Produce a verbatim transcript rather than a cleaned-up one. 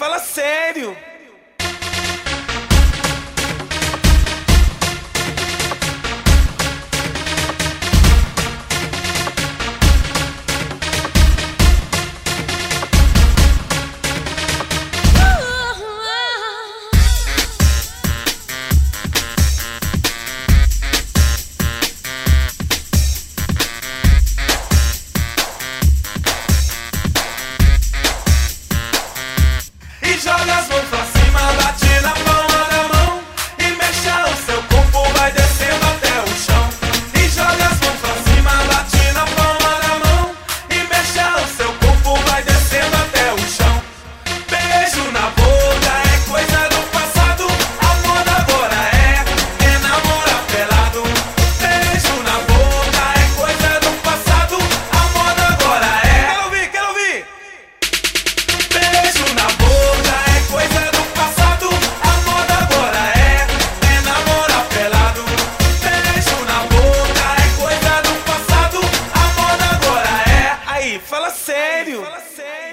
fala sério. Joga as mãos pra cima, bate na palma da mão e mexa o seu corpo, vai descendo até o chão. E joga as mãos pra cima, bate na palma da mão e mexa o seu corpo, vai descendo até o chão. Beijo na boca é coisa do passado, a moda agora é, é namorar pelado. Beijo na boca é coisa do passado, a moda agora é. Quero ouvir, quero ouvir. Beijo na boca coisa do passado, a moda agora é, é namorar pelado. Beijo na boca é coisa do passado, a moda agora é. Aí, fala sério. Fala sério.